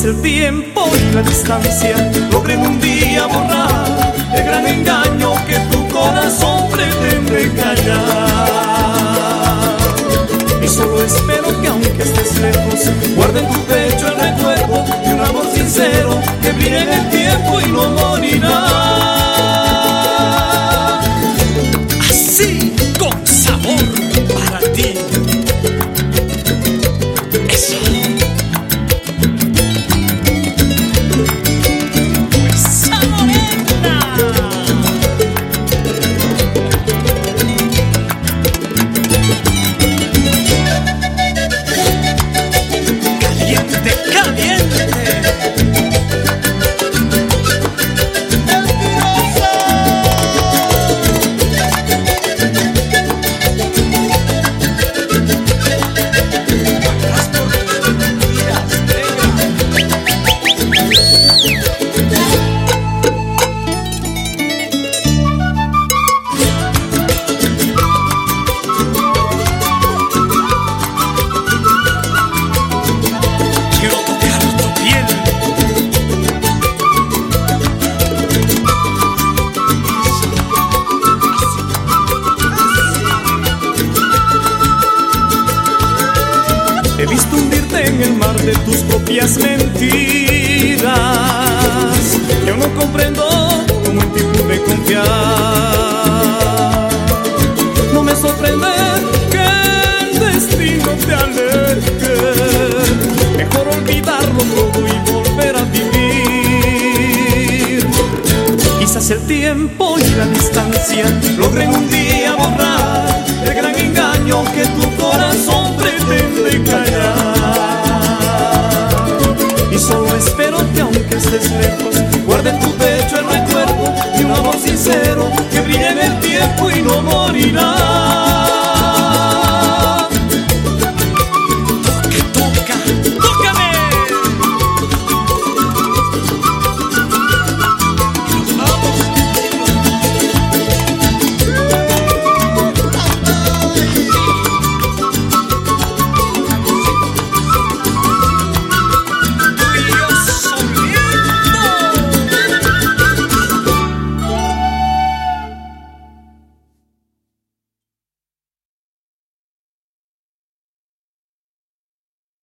el tiempo y la distancia logren un día borrar el gran engaño que tu corazón pretende callar. Y solo espero que aunque estés lejos, guarde en tu pecho el recuerdo de un amor sincero que brille en el tiempo y no morirá. Así, con sabor para ti. Eso. ¡Esa morena! Caliente, caliente. He visto hundirte en el mar de tus propias mentiras. Yo no comprendo cómo en ti pude confiar. No me sorprende que el destino te aleje. Mejor olvidarlo todo y volver a vivir. Quizás el tiempo y la distancia logren un día borrar el gran engaño que tu corazón pretende callar. Y solo espero que aunque estés lejos, guarde en tu pecho el recuerdo de un amor sincero que brille en el tiempo y no morirá.